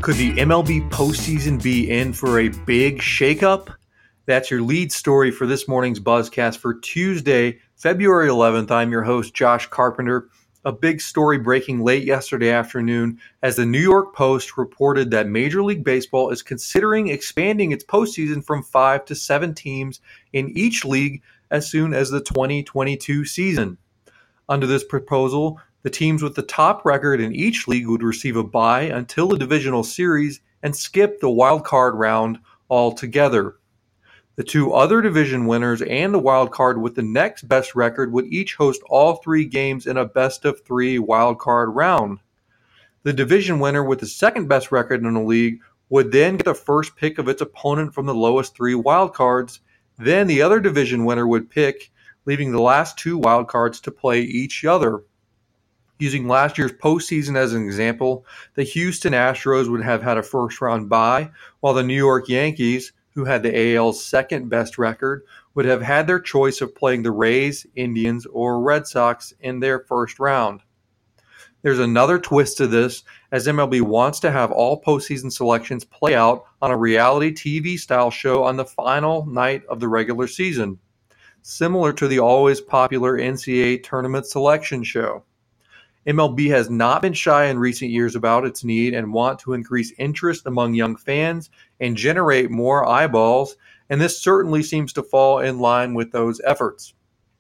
Could the MLB postseason be in for a big shakeup? That's your lead story for this morning's Buzzcast for Tuesday, February 11th. I'm your host, Josh Carpenter. A big story breaking late yesterday afternoon as the New York Post reported that Major League Baseball is considering expanding its postseason from 5 to 7 teams in each league as soon as the 2022 season. Under this proposal, the teams with the top record in each league would receive a bye until the divisional series and skip the wild card round altogether. The two other division winners and the wild card with the next best record would each host all 3 games in a best-of-3 wild card round. The division winner with the second best record in the league would then get the first pick of its opponent from the lowest 3 wild cards. Then the other division winner would pick, leaving the last 2 wild cards to play each other. Using last year's postseason as an example, the Houston Astros would have had a first-round bye, while the New York Yankees, who had the AL's second best record, would have had their choice of playing the Rays, Indians, or Red Sox in their first round. There's another twist to this, as MLB wants to have all postseason selections play out on a reality TV-style show on the final night of the regular season, similar to the always popular NCAA tournament selection show. MLB has not been shy in recent years about its need and want to increase interest among young fans and generate more eyeballs, and this certainly seems to fall in line with those efforts.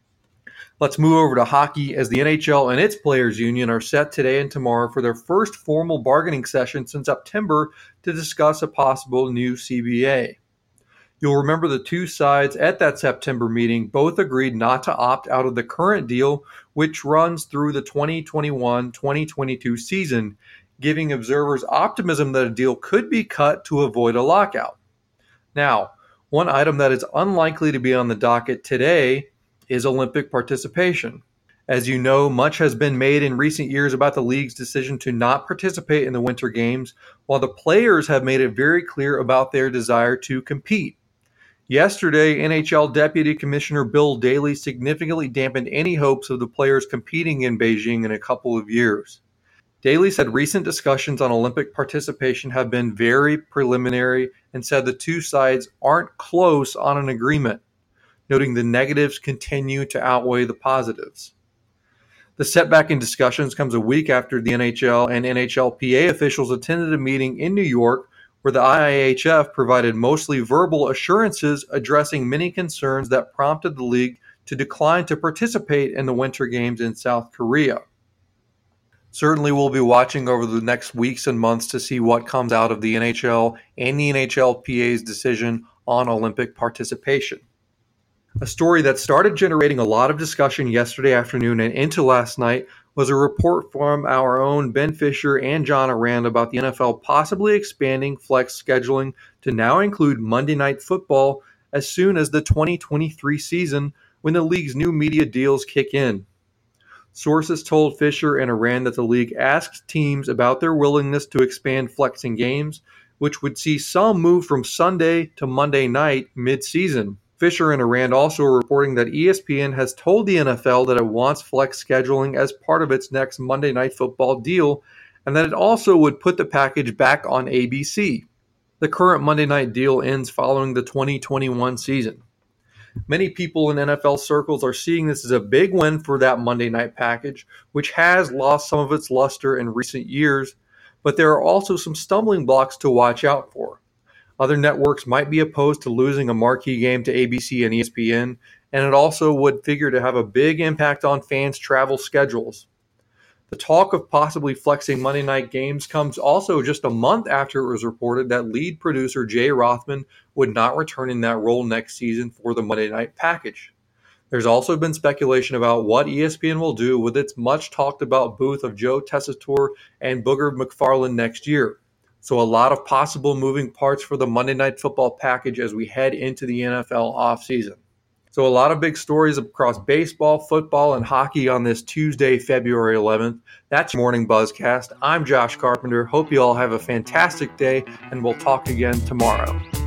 Let's move over to hockey, as the NHL and its players' union are set today and tomorrow for their first formal bargaining session since September to discuss a possible new CBA. You'll remember the two sides at that September meeting both agreed not to opt out of the current deal, which runs through the 2021-2022 season, giving observers optimism that a deal could be cut to avoid a lockout. Now, one item that is unlikely to be on the docket today is Olympic participation. As you know, much has been made in recent years about the league's decision to not participate in the Winter Games, while the players have made it very clear about their desire to compete. Yesterday, NHL Deputy Commissioner Bill Daley significantly dampened any hopes of the players competing in Beijing in a couple of years. Daley said recent discussions on Olympic participation have been very preliminary and said the two sides aren't close on an agreement, noting the negatives continue to outweigh the positives. The setback in discussions comes a week after the NHL and NHLPA officials attended a meeting in New York where the IIHF provided mostly verbal assurances addressing many concerns that prompted the league to decline to participate in the Winter Games in South Korea. Certainly we'll be watching over the next weeks and months to see what comes out of the NHL and the NHLPA's decision on Olympic participation. A story that started generating a lot of discussion yesterday afternoon and into last night was a report from our own Ben Fisher and John Arand about the NFL possibly expanding flex scheduling to now include Monday Night Football as soon as the 2023 season when the league's new media deals kick in. Sources told Fisher and Arand that the league asked teams about their willingness to expand flexing games, which would see some move from Sunday to Monday night mid-season. Fisher and Arand also are reporting that ESPN has told the NFL that it wants flex scheduling as part of its next Monday Night Football deal, and that it also would put the package back on ABC. The current Monday night deal ends following the 2021 season. Many people in NFL circles are seeing this as a big win for that Monday night package, which has lost some of its luster in recent years, but there are also some stumbling blocks to watch out for. Other networks might be opposed to losing a marquee game to ABC and ESPN, and it also would figure to have a big impact on fans' travel schedules. The talk of possibly flexing Monday night games comes also just a month after it was reported that lead producer Jay Rothman would not return in that role next season for the Monday night package. There's also been speculation about what ESPN will do with its much-talked-about booth of Joe Tessitore and Booger McFarland next year. So a lot of possible moving parts for the Monday Night Football package as we head into the NFL offseason. So a lot of big stories across baseball, football, and hockey on this Tuesday, February 11th. That's your Morning Buzzcast. I'm Josh Carpenter. Hope you all have a fantastic day, and we'll talk again tomorrow.